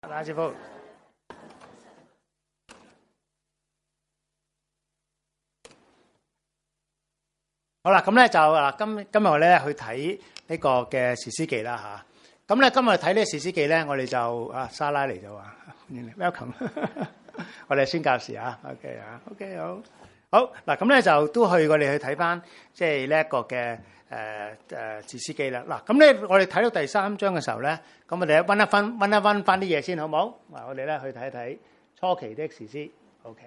打招呼。好啦，咁咧就今日我咧去睇呢個嘅士師記啦嚇。咁咧今日睇呢個士師記咧，我哋就莎拉嚟就話 welcome， 我哋係宣教士啊 ，OK 好嗱，咁咧就都我哋去睇翻即係呢一個嘅士師記啦。嗱，咁咧我哋睇到第3章嘅時候咧，咁我哋溫一溫翻啲嘢先，好唔好？嗱，我哋咧去睇一睇初期的士師 ，OK。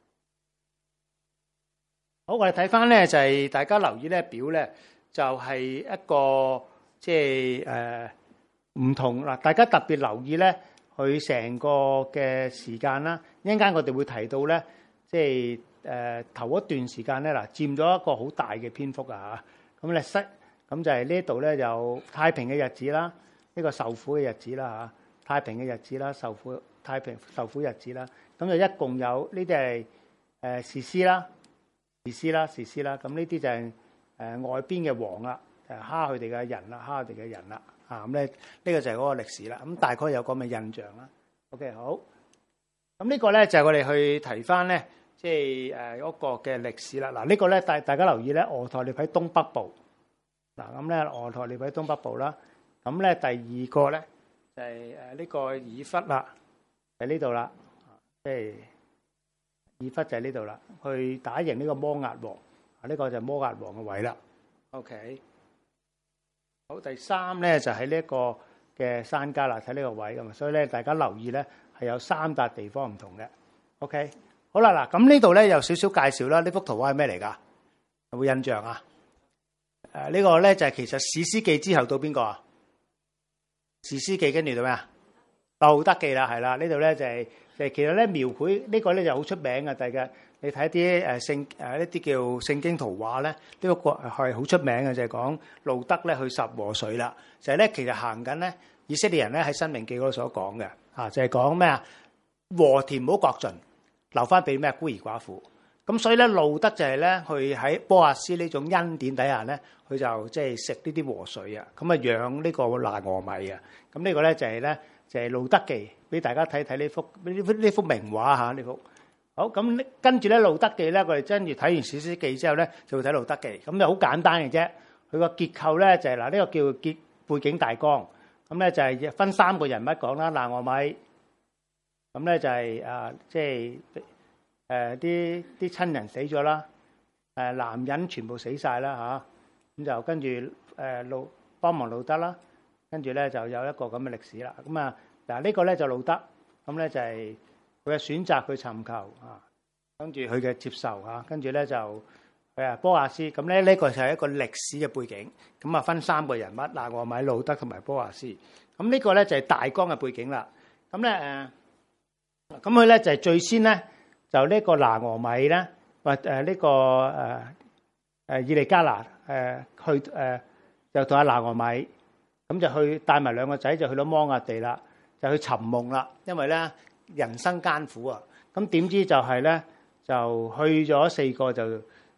好，我哋睇翻咧就係大家留意呢表咧，就係一個即係唔同嗱，大家特別留意咧佢成個嘅時間啦。一陣間我哋會提到咧，即係頭一段時間咧嗱，佔咗一個好大嘅篇幅啊嚇。咁咧咁就係呢度咧有太平嘅日子啦，呢個受苦嘅日子啦嚇，太平嘅日子啦，受苦日子啦。咁就一共有呢啲係士師啦。士師啦，咁呢啲就係外邊嘅王啦，蝦佢哋嘅人啦，蝦佢哋嘅人啦，咁咧呢個就係嗰個歷史啦。咁大概有咁嘅印象啦。OK， 好。咁呢個咧就係我哋去提翻咧，即係嗰個嘅歷史啦。嗱，呢個咧大家留意咧，俄亥列喺東北部。嗱，咁咧俄亥列喺東北部啦。咁咧第二個咧就係呢個以弗啦，喺呢度啦，即係。以弗就喺呢度啦，去打贏呢個摩押王，呢個就係摩押王嘅位啦。OK， 好，第3咧就喺呢一個嘅山家啦，睇呢個位咁啊，所以咧大家留意咧係有3笪地方唔同嘅。OK， 好啦嗱，咁呢度咧有少少介紹啦。呢幅圖畫係咩嚟㗎？有冇印象啊？呢個咧就係其實士師記之後到邊個啊？士師記跟住到咩啊？路德記啦，係啦，呢度咧就係。其實咧描繪呢個咧就好出名嘅，大家你睇啲一啲叫聖經圖畫咧，呢個係好出名嘅，就係講路德咧去十和水啦，就係咧其實行緊咧以色列人咧喺申命記嗰度所講嘅，就係講咩啊？禾田唔好割盡，留翻俾咩孤兒寡婦。咁所以咧路德就係咧去喺波亞斯呢種恩典底下咧，佢就即係食呢啲禾水啊，咁啊養呢個拿俄米啊。咁呢個咧就係咧。就係路德記，俾大家睇睇呢幅名畫嚇，呢幅好咁跟住咧路德記咧，我哋跟住睇完士師記之後咧，就會睇路德記，咁就好簡單嘅啫。佢個結構咧就係嗱，呢個叫背景大綱，咁咧就係分3個人物講啦。拿俄米，咁咧就係即係啲親人死咗啦，男人全部死晒啦嚇，咁就跟住幫忙路德啦。跟住咧就有一個咁嘅歷史啦。咁啊嗱，呢個咧就路德，咁咧就係佢嘅選擇，佢尋求跟住佢嘅接受跟住咧就波亞斯。咁咧呢個就係一個歷史嘅背景。咁啊分3個人物，拿俄米、路德同埋波亞斯。咁呢個咧就係大綱嘅背景啦。咁咧咁佢咧就係最先咧就呢個拿俄米咧，或呢個以利加拿去就同阿拿俄米。咁就去帶埋2個仔，就去到摩押地啦，就去尋夢啦。因為咧人生艱苦啊，咁點知就係咧就去咗4個就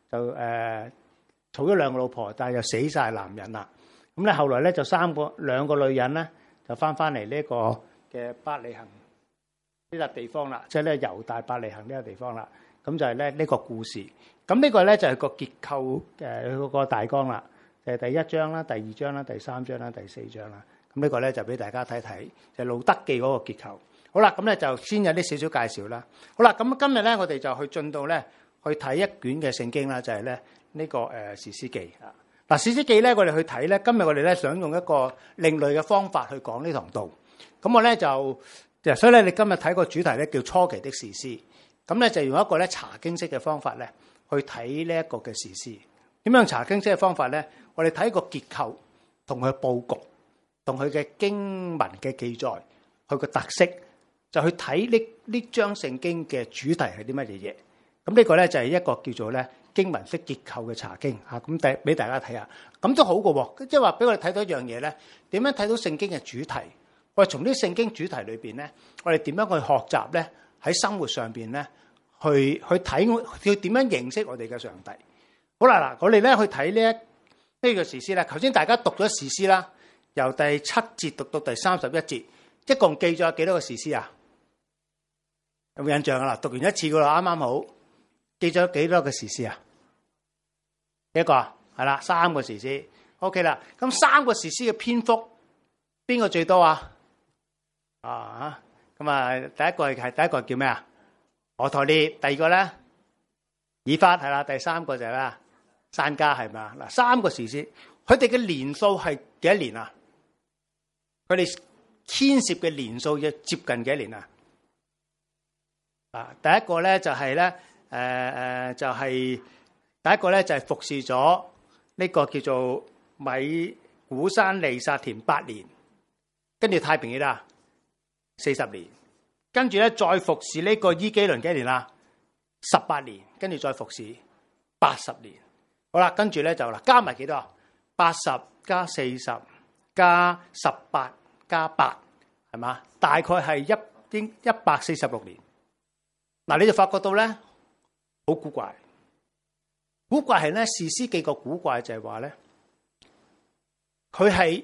娶咗2個老婆，但係又死晒男人啦。咁咧後來咧就2個女人咧就翻嚟呢個嘅伯利恆呢笪地方啦，即係咧猶大伯利恆呢個地方啦。咁就係咧呢個故事。咁呢個咧就係個結構嗰個大綱啦。第1章啦、第2章啦、第3章啦、第4章啦，咁呢個咧就俾大家睇睇，就係路德記嗰個結構。好啦，咁咧就先有啲少少介紹啦。好啦，咁今日咧我哋就去進到咧去睇一卷嘅聖經啦，就係咧呢個士師記啊。嗱，士師記咧我哋去睇咧，今日我哋咧想用一個另類嘅方法去講呢堂道。咁我咧所以咧你今日睇個主題咧叫初期的士師，咁咧就用一個咧查經式嘅方法咧去睇呢一個嘅士師。點樣查經式嘅方法咧？我哋睇個結構同佢佈局，同佢嘅經文嘅記載，佢個特色，就去睇呢章聖經嘅主題係啲乜嘢嘢。咁呢個咧就係一個叫做咧經文式結構嘅查經嚇。咁俾大家睇下，咁都好嘅喎。即係話俾我哋睇到一樣嘢咧，點樣睇到聖經嘅主題？我哋從啲聖經主題裏邊咧，我哋點樣去學習咧？喺生活上邊咧，去睇要點樣認識我哋嘅上帝。好啦，嗱，我哋咧去睇呢個士師咧。頭先大家讀咗士師啦，由第7節讀到第31節， 一共記咗幾多個士師啊？有冇印象啊？讀完一次噶啦，啱啱好記咗幾多個士師啊？一個係啦，3個士師。OK 啦，咁3個士師嘅篇幅邊個最多啊？咁啊，第一個叫咩啊？俄陀聶。第二個咧，以法係啦。第三個就係咩啊？珊迦係咪啊？嗱，3個士師，佢哋嘅年數係幾多年啊？佢哋牽涉嘅年數要接近幾多年啊？第一個咧就係咧，第一個咧就係服侍咗呢個叫做米古珊利薩田8年，跟住太平幾多啊？40年，跟住咧再服侍呢個伊基倫幾多年啦？18年，跟住再服侍80年。好啦，跟住咧就加埋幾多啊？80加40加18加8，係嘛？大概係146年。嗱，你就發覺到咧好古怪，古怪係咧士師記個古怪就係話咧，佢係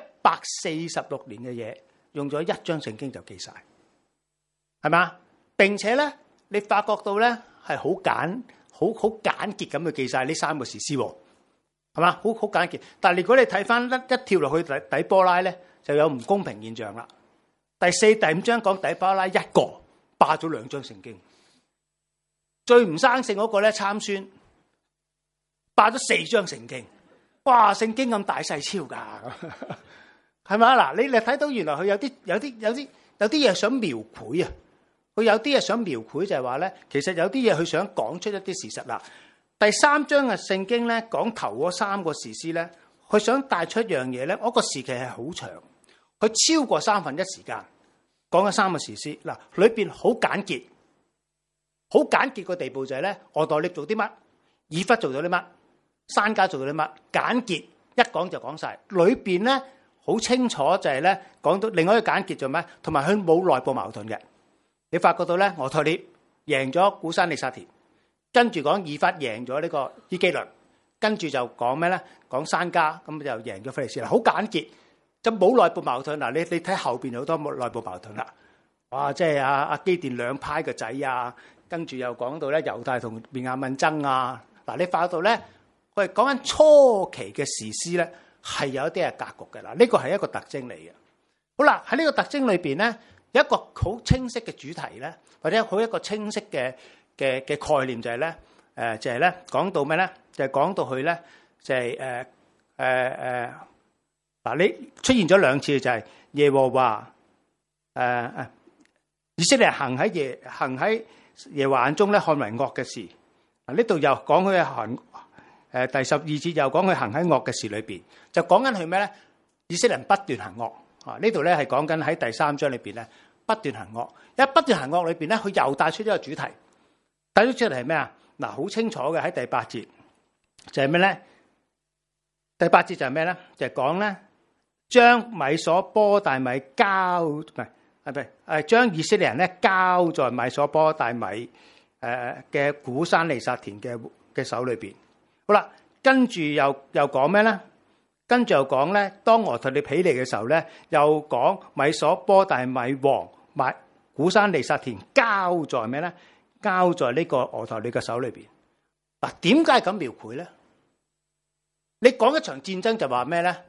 146年嘅嘢，用咗一章聖經就記晒，係嘛？並且咧，你發覺到咧係好簡潔咁去記晒呢3個士師，係嘛？好簡潔。但係如果你睇翻一跳落去底波拉咧，就有唔公平現象啦。第4、第5章講底波拉一個霸咗2章聖經。最唔生性嗰個咧參孫，霸咗4章聖經，哇！聖經咁大細超噶，係咪？嗱，你睇到原來佢有啲嘢想描繪啊，佢有啲嘢想描繪就係話咧，其實有啲嘢佢想講出一啲事實啦。第3章嘅聖經咧講頭嗰3個士師咧，佢想帶出一樣嘢咧，嗰個時期係好長，佢超過1/3時間講緊3個士師嗱，裏邊好簡潔。好簡潔個地步就係咧，俄陀聶做啲乜，以弗做咗啲乜，珊迦做咗啲乜，簡潔一講就講晒。裏邊咧好清楚就係咧講到另外一個簡潔做咩，同埋佢冇內部矛盾嘅。你發覺到咧，俄陀聶贏咗古珊利薩田，跟住講以弗贏咗呢個伊基倫，跟住就講咩咧？講珊迦咁就贏咗非利士啦。好簡潔，就冇內部矛盾嗱。你睇後邊好多內部矛盾啦。哇！即係阿基甸兩派嘅仔啊！跟住又講到咧猶大同便雅憫爭啊！嗱，你發覺到咧，佢係講緊初期嘅士師咧，係有一啲係格局嘅啦。呢個係一個特徵嚟嘅。好啦，喺呢個特徵裏邊咧，有一個好清晰嘅主題咧，或者好一個清晰嘅概念就係咧，就係咧講到咩咧？就係講到佢咧，就係嗱，你出現咗2次就係耶和華以色列行喺耶和華眼中咧看為惡嘅事，呢度又講佢行第12節又講佢行喺惡嘅事裏邊，就講緊佢咩咧？以色列人不斷行惡啊！呢度咧係講緊喺第3章裏邊咧不斷行惡，一不斷行惡裏邊咧，佢又帶出一個主題，帶出出嚟係咩啊？嗱，好清楚嘅喺第8節就係咩咧？第8節就係咩咧？就係講咧將米所波大米交將以色列人咧交在米所波大米嘅古珊利薩田嘅手裏邊。好啦，跟住又講咩咧？跟住又講咧，當俄陀聶起嚟嘅時候咧，又講米所波大米王古珊利薩田交在咩咧？交在呢個俄陀聶嘅手裏邊。嗱，點解咁描繪咧？你講一場戰爭就話咩咧？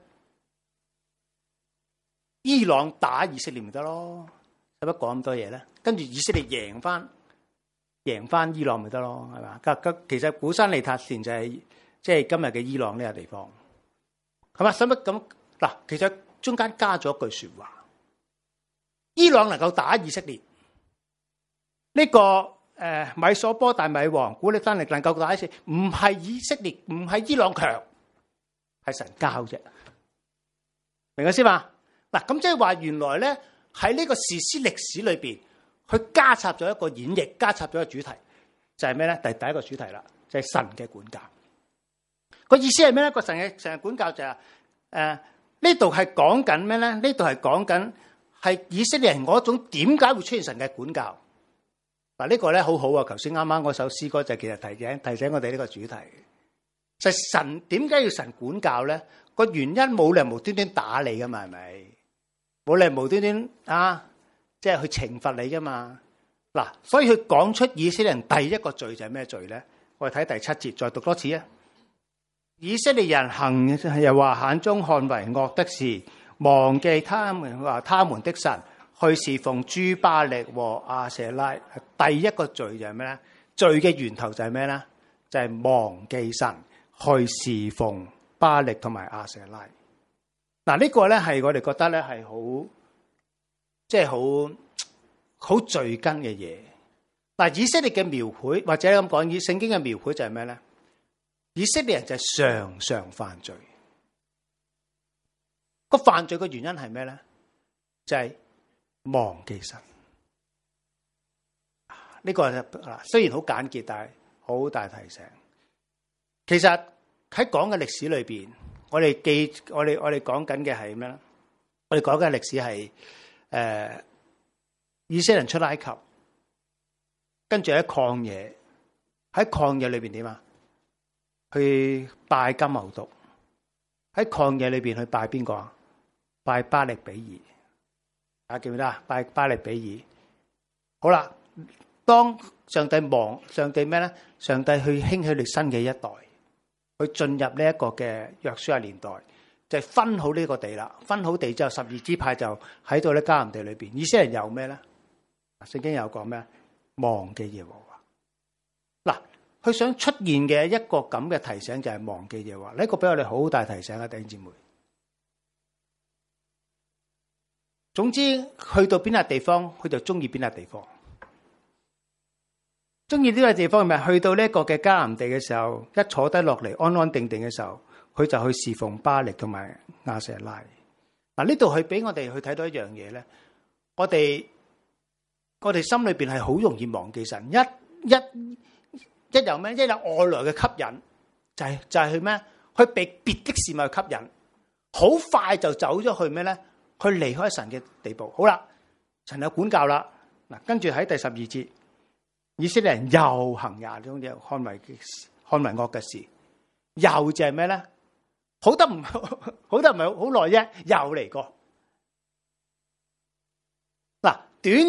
伊朗打以色列咪得咯，使乜講咁多嘢咧？跟住以色列贏翻伊朗咪得咯，係嘛？其實古珊利薩田就係即係今日嘅伊朗呢個地方，係嘛？使乜咁嗱？其實中間加咗一句說話，伊朗能夠打以色列，呢個米所波大米王古利珊力能夠打以色列，唔係以色列，唔係伊朗強，係神交啫，明唔明先嘛？嗱，咁即係話原來咧喺呢個士師歷史裏邊，佢加插咗一個演繹，加插咗一個主題，就係咩咧？第一個主題啦，就係神嘅管教。個意思係咩咧？個神嘅管教就係呢度係講緊咩咧？呢度係講緊係以色列人嗰種點解會出現神嘅管教。嗱，呢個咧好好啊！頭先啱啱嗰首詩歌就其實提醒我哋呢個主題，就係神點解要神管教咧？個原因冇理由無端端打你噶嘛，係咪？ 冇理由無端端即係去懲罰你噶嘛。嗱，所以佢講出以色列人第一個罪就係咩罪咧？我哋睇第7節，再讀多次啊！以色列人行又話眼中看為惡的事，忘記他們的神，去侍奉諸巴力和亞舍拉。第一個罪就係咩咧？罪嘅源頭就係咩咧？就係忘記神，去侍奉巴力同埋亞舍拉。嗱，呢個咧係我哋覺得咧係好，即係好罪根嘅嘢。嗱，以色列嘅描繪或者咁講，以聖經嘅描繪就係咩咧？以色列人就係常常犯罪。個犯罪嘅原因係咩咧？就係忘記神。呢個嗱，雖然好簡潔，但係好大提醒。其實喺講嘅歷史裏邊，我哋講緊嘅係咩咧？我哋講嘅歷史係以色列人出埃及，跟住喺曠野，喺曠野裏邊點啊？去拜金牛犢。喺曠野裏邊去拜邊個啊？拜巴力比爾。大家記唔記得啊？拜巴力比爾。好啦，當上帝咩咧？上帝去興起你新嘅一代，去進入呢一個嘅約書亞年代，就係分好呢個地啦。分好地之後，12支派就喺度咧迦南地裏邊。以色列人有咩咧？聖經有講咩？忘記耶和華。嗱，佢想出現嘅一個咁嘅提醒就係忘記耶和華。呢個俾我哋好大提醒啊，弟兄姊妹。總之去到邊笪地方，佢就中意邊笪地方。中意呢個地方係咪？去到呢一個嘅迦南地嘅時候，一坐低落嚟安安定定嘅時候，佢就去侍奉巴力同埋亞舍拉。嗱，呢度佢俾我哋去睇到一樣嘢咧，我哋心裏邊係好容易忘記神。一有咩？一有外來嘅吸引，就係去咩？去被別的事物吸引，好快就走咗去咩咧？去離開神嘅地步。好啦，神有管教啦。嗱，跟住喺第12節，以色列人又行廿種嘢，看為惡嘅事，又就係咩咧？好得唔係好耐啫，又嚟過。嗱，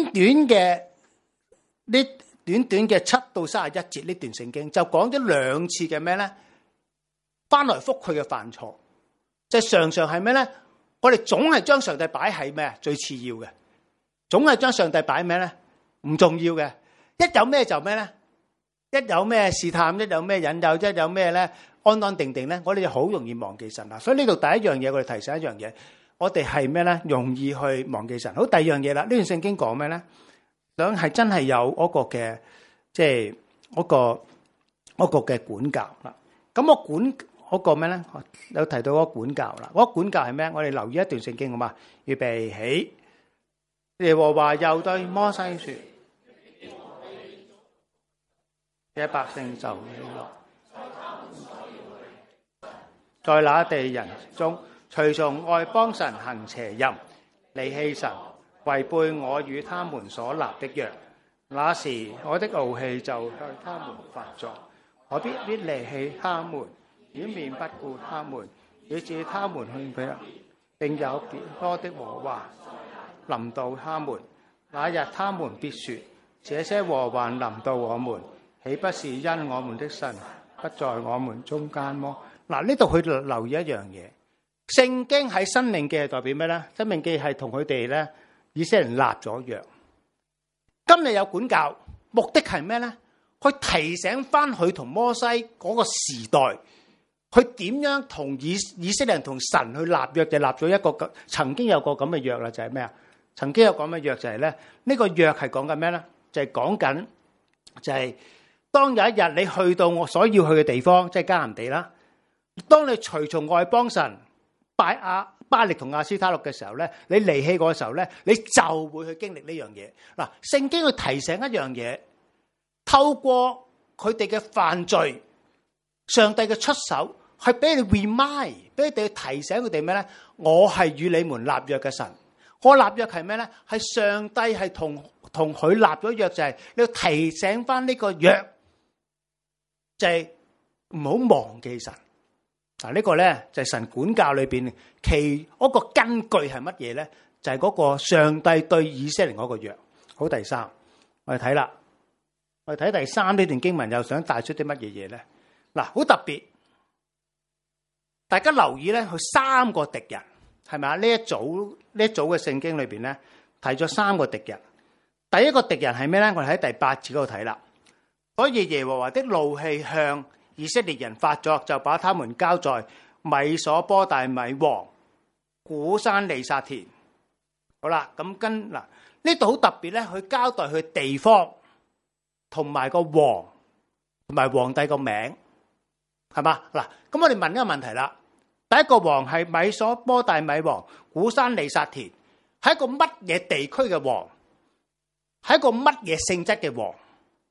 短短嘅7到31節呢段聖經就講咗2次嘅咩咧？翻來覆去嘅犯錯，就常常係咩咧？我哋總係將上帝擺喺咩最次要嘅，總係將上帝擺咩咧？唔重要嘅。一有咩就咩咧？一有咩試探，一有咩引誘，一有咩咧安安定定咧，我哋就好容易忘記神啦。所以呢度第一樣嘢，我哋提醒一樣嘢，我哋係咩咧？容易去忘記神。好，第二樣嘢啦，呢段聖經講咩咧？想係真係有嗰個嘅，即係嗰個嘅管教啦。咁我管嗰個咩咧？有提到嗰個管教啦。嗰個管教係咩？我哋留意一段聖經好嘛？預備起，耶和華又對摩西說：這百姓就在那地人中，隨從外邦神行邪淫，離棄神，違背我與他們所立的約。那時我的怒氣就向他們發作，我必離棄他們，掩面不顧他們，以致他們去彼，並有別多的禍患臨到他們。那日他們必說：這些禍患臨到我們，豈不是因我們的神不在我們中間麼？嗱，呢度佢留意一樣嘢，聖經喺申命記係代表咩咧？申命記係同佢哋咧以色列人立咗約。今日有管教，目的係咩咧？去提醒翻佢同摩西嗰個時代，佢點樣同以色列人同神去立約，就立咗一個曾經有個咁嘅約啦，就係咩啊？曾經有咁嘅約就係咧，呢個約係講緊咩咧？就係講緊就係當有一日你去到我所要去嘅地方，即係迦南地啦。當你隨從外邦神拜巴力同亞斯他錄嘅時候咧，你離棄嗰時候咧，你就會去經歷呢樣嘢。嗱，聖經去提醒一樣嘢，透過佢哋嘅犯罪，上帝嘅出手係俾你 remind， 俾你哋提醒佢哋咩咧？我係與你們立約嘅神。我立約係咩咧？係上帝係同佢立咗約，就係你要提醒翻呢個約，就係唔好忘記神。嗱，呢個咧就係神管教裏邊其嗰個根據係乜嘢咧？ 就係嗰個上帝對以色列嗰個約。好，第三，我哋睇啦，我哋睇第三呢段經文又想帶出啲乜嘢嘢咧？嗱，好特別，大家留意咧，佢三個敵人係咪啊？呢一組嘅聖經裏邊咧，提咗三個敵人。第一個敵人係咩咧？我哋喺第8節嗰度睇啦。所以耶和華的怒氣向以色列人發作，就把他們交在米所波大米王古珊利薩田。好啦，咁跟嗱呢度好特別咧，佢交代佢地方同埋個王同埋皇帝個名，係嘛？嗱，咁我哋問一個問題啦。第一個王係米所波大米王古珊利薩田，係一個乜嘢地區嘅王？係一個乜嘢性質嘅王？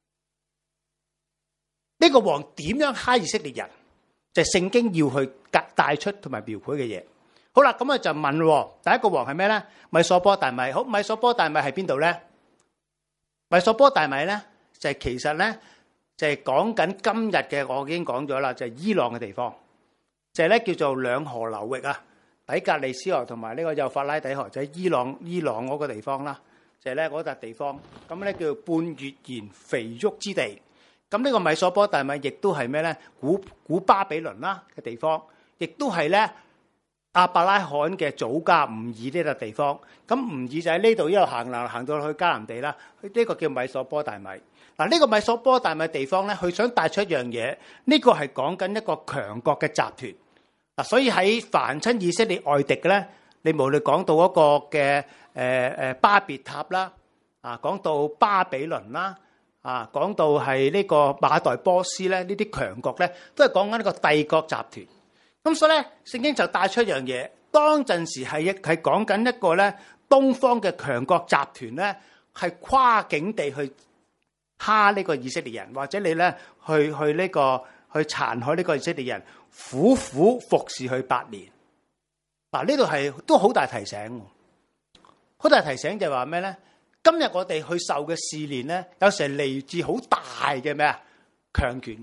呢個王點樣蝦以色列人？就係聖經要去帶出同埋描繪嘅嘢。好啦，咁我就問，第一個王係咩咧？米所波大米。好，米所波大米係邊度咧？米所波大米咧就係其實咧就係講緊今日嘅，我已經講咗啦，就係伊朗嘅地方，就係咧叫做兩河流域啊，底格里斯河同埋呢個幼發拉底河，就喺伊朗嗰個地方啦，就係咧嗰笪地方，咁咧叫做半月圓肥沃之地。咁呢個米所波大米亦都係咩咧？古巴比倫啦嘅地方，亦都係咧亞伯拉罕嘅祖家吾爾呢笪地方。咁吾爾就喺呢度一路行到去迦南地啦。呢個叫米所波大米。嗱，呢個米所波大米地方咧，佢想帶出一樣嘢，呢個係講緊一個強國嘅集團。嗱，所以喺凡親以色列外敵嘅咧，你無論講到嗰個嘅巴別塔啦，啊講到巴比倫啦。啊，講到係呢個馬代波斯咧，呢啲強國咧，都係講緊呢個帝國集團。咁所以咧，聖經就帶出一樣嘢，當陣時係講緊一個咧東方嘅強國集團咧，係跨境地去蝦呢個以色列人，或者你咧去殘害呢個以色列人，苦苦服侍佢8年。嗱，呢度係都好大提醒，好大提醒就係話咩咧？今日我哋去受嘅試煉咧，有時係嚟自好大嘅咩啊強權。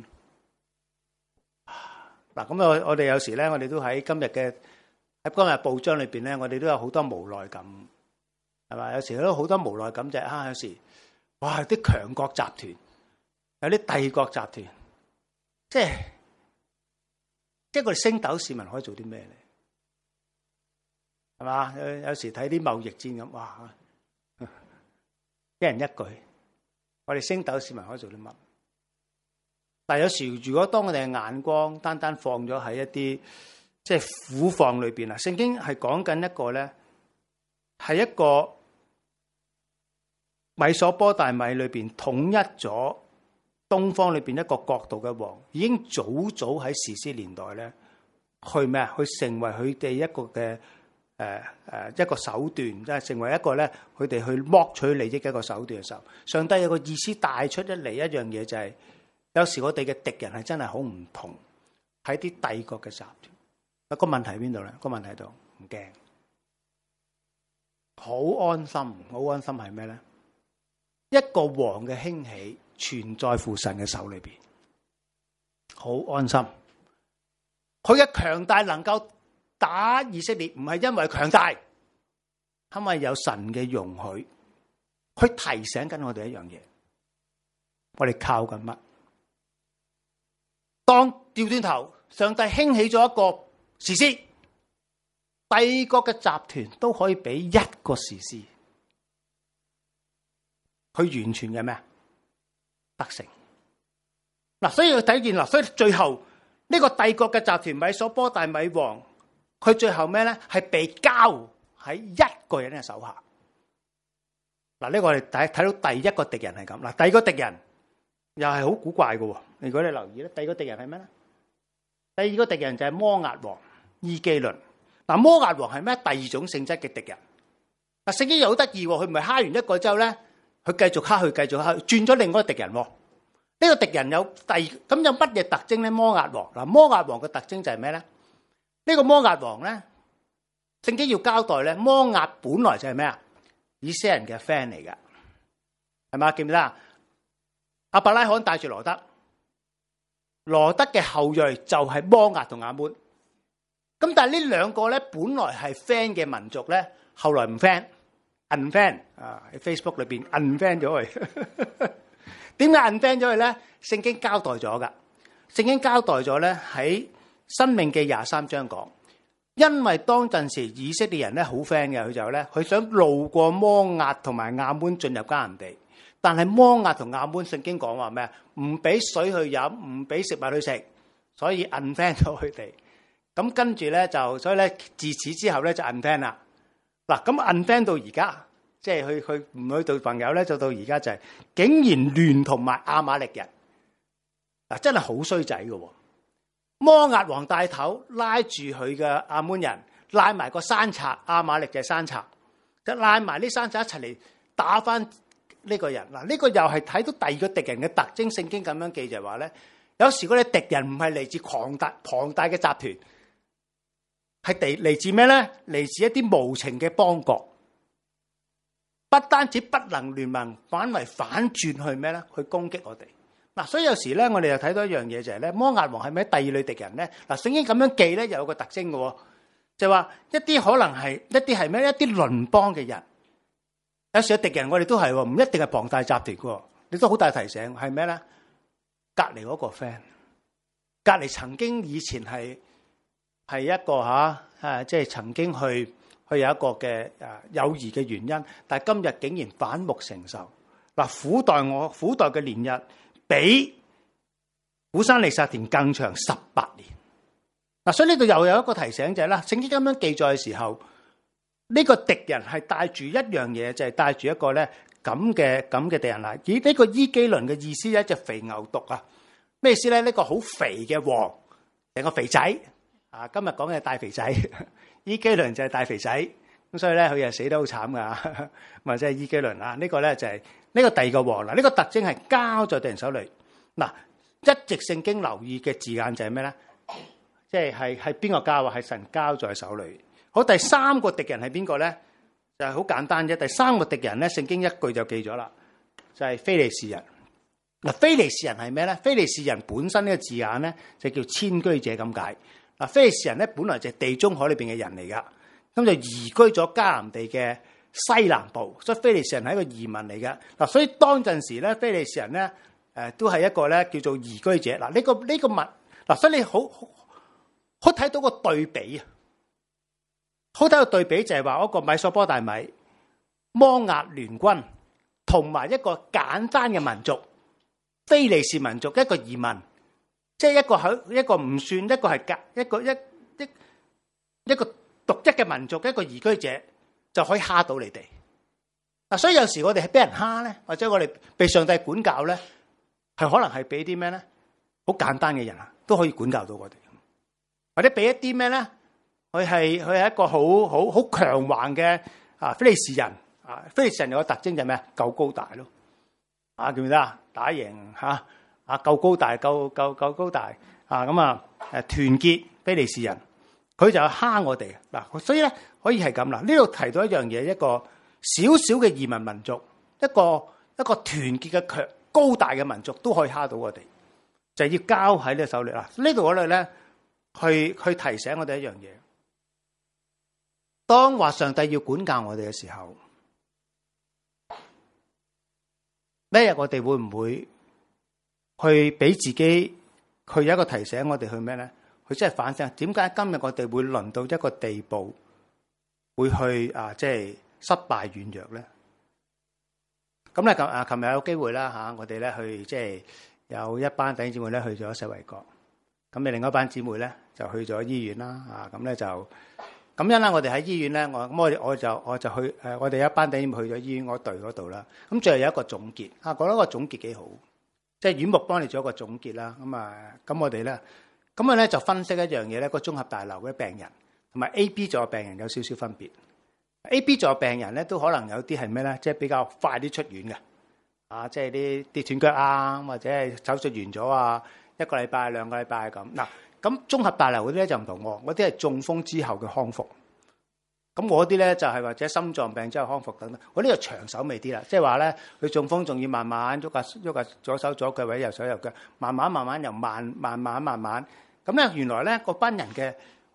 嗱，咁我哋有時咧，我哋都喺今日報章裏邊咧，我哋都有好多無奈感，係嘛？有時都好多無奈感就係有時哇啲強國集團，有啲帝國集團，即係個星斗市民可以做啲咩咧？係嘛？有時睇啲貿易戰咁，哇！一人一句，我哋星斗市民可以做啲乜？但係有時，如果當我哋嘅眼光單單放咗喺一啲即係苦況裏邊啊，聖經係講緊一個咧，係一個米所波大米裏邊統一咗東方裏邊一個國度嘅王，已經早喺士師年代咧，去咩啊？去成為佢哋一個嘅。一個手段，即係成為一個咧，佢哋去剝取利益嘅一個手段嘅時候，上帝有個意思帶出嚟一樣嘢，就係有時我哋嘅敵人係真係好唔同，喺啲帝國嘅集團。個問題喺邊度咧？個問題喺度，唔驚，好安心，好安心係咩咧？一個王嘅興起，全在乎神嘅手裏邊，好安心。佢嘅強大能夠打以色列，唔係因為強大，係咪有神嘅容許？佢提醒緊我哋一樣嘢，我哋靠緊乜？當調轉頭，上帝興起咗一個士師，帝國嘅集團都可以俾一個士師，佢完全嘅咩得勝？嗱，所以佢睇見啦，所以最後呢個帝國嘅集團米所波大米王。佢最後咩咧？係被交喺一個人嘅手下。嗱，呢個我哋睇到第一個敵人係咁。嗱，第二個敵人又係好古怪嘅。如果你留意咧，第二個敵人係咩咧？第二個敵人就係摩押王伊基倫。嗱，摩押王係咩？第二種性質嘅敵人。嗱，聖經又好得意，佢唔係蝦完一個之後咧，佢繼續蝦，轉咗另外一個敵人。呢個敵人有咁有乜嘢特徵咧？摩押王嗱，摩押王嘅特徵就係咩咧？呢個摩押王咧，聖經要交代咧，摩押本來就係咩啊？以色列人嘅 friend 嚟噶，係嘛？記唔記得啊？亞伯拉罕帶住羅德，羅德嘅後裔就係摩押同亞捫。咁但係呢兩個咧，本來係 friend 嘅民族咧， 後來唔 unfriend 啊，喺 Facebook 裏邊 unfriend 咗佢。點解 unfriend 咗佢咧？聖經交代咗㗎。聖經交代咗咧，喺申命記23章講，因為當陣時以色列人咧好 friend 嘅，佢想路過摩押同埋亞捫進入迦南地，但係摩押同亞捫聖經講話咩？唔俾水去飲，唔俾食物去食，所以 unfriend 咗佢哋。咁跟住咧所以咧自此之後咧就 unfriend 啦。嗱，咁 unfriend 到而家，即係去唔去做朋友咧，就到而家就係竟然聯同埋亞瑪力人。嗱，真係好衰仔嘅。摩押王帶頭拉住佢嘅亞捫人，拉埋個山賊，亞瑪力就係山賊，就拉埋啲山賊一齊嚟打翻呢個人。嗱，呢個又係睇到第二個敵人嘅特徵。聖經咁樣記就係話咧，有時嗰啲敵人唔係嚟自龐大嘅集團，係嚟自咩咧？嚟自一啲無情嘅邦國，不單止不能聯盟，反為反轉去咩咧？去攻擊我哋。嗱，所以有時咧，我哋又睇到一樣嘢就係咧，摩押王係咪第二類敵人咧？嗱，聖經咁樣記咧，又有個特徵嘅，就話一啲可能係一啲係咩？一啲鄰邦嘅人，有時嘅敵人我哋都係，唔一定係龐大集團嘅，你都好大提醒係咩咧？隔離嗰個 friend， 隔離曾經以前係一個即係曾經去有一個嘅友誼嘅原因，但係今日竟然反目成仇。嗱，苦待嘅年日，比古珊利薩田更長18年。嗱，所以呢度又有一個提醒就係啦，聖經咁樣記載嘅時候，呢個敵人係帶住一樣嘢，就係帶住一個咧咁嘅敵人啦。以呢個伊基倫嘅意思係一隻肥牛犢啊，咩意思咧？呢個好肥嘅王，成個肥仔啊！今日講嘅大肥仔，伊基倫就係大肥仔，咁所以咧佢又死得好慘噶，或者係伊基倫啊？呢個咧就係呢個第二個王啦。呢個特徵係交在敵人手裏。嗱，一直聖經留意嘅字眼就係咩咧？即係邊個交啊？係神交在手裏。好，第三個敵人係邊個咧？就係好簡單啫。第三個敵人咧，聖經一句就記咗啦，就係非利士人。嗱，非利士人係咩咧？非利士人本身呢個字眼咧，就叫遷居者咁解。嗱，非利士人咧本來就係地中海裏邊嘅人嚟噶，咁就移居咗迦南地嘅西南部，所以非利士人係一個移民嚟嘅。嗱，所以當陣時咧，非利士人咧都係一個咧叫做移居者。嗱，呢個物嗱，所以你好睇到個對比啊！好睇到對比就係話嗰個米索波大米、摩押聯軍同埋一個簡單嘅民族非利士民族，一個移民，即係一個唔算，一個係一個獨一嘅民族，一個移居者就可以蝦到你哋。嗱，所以有時我哋係俾人蝦咧，或者我哋被上帝管教咧，係可能係俾啲咩咧？好簡單嘅人啊，都可以管教到我哋，或者俾一啲咩咧？佢係一個好強橫嘅非利士人啊！非利士人有個特徵就係咩啊？夠高大咯，記唔記得啊？打贏夠高大，夠高大咁團結非利士人，佢就蝦我哋嗱，所以咧可以係咁啦。呢度提到一樣嘢，一個小小嘅移民民族，一個團結嘅強高大嘅民族都可以蝦到我哋，就係要交喺呢個手裏啦。呢度我哋咧去提醒我哋一樣嘢。當話上帝要管教我哋嘅時候，呢日我哋會唔會去俾自己佢有一個提醒我哋去咩咧？佢真係反省，點解今日我哋會淪到一個地步，會去即係失敗軟弱咧？咁咧琴日有機會啦我哋咧去即係有一班弟兄姊妹咧去咗世衛國，咁你另外一班姊妹咧就去咗醫院啦咁咧就。咁樣啦，我哋喺醫院咧，我就去我哋一班弟兄去咗醫院嗰隊嗰度啦。咁最後有一個總結覺得個總結幾好，即係院牧幫你做一個總結啦。咁我哋咧，咁咧就分析一樣嘢咧，個綜合大樓嘅病人同埋 A、B 座病人有少少分別。A、B 座病人咧都可能有啲係咩咧，即係比較快啲出院嘅，即係啲跌斷腳或者係手術完咗1個禮拜、2個禮拜咁嗱。咁綜合大樓嗰啲咧就唔同喎，嗰啲係中風之後嘅康復。咁我啲咧就係或者心臟病之後康復等等，嗰啲就長手尾啲啦。即係話咧，佢中風仲要慢慢喐下左手左腳或者右手右腳，慢慢由慢慢。咁咧原來咧嗰班人嘅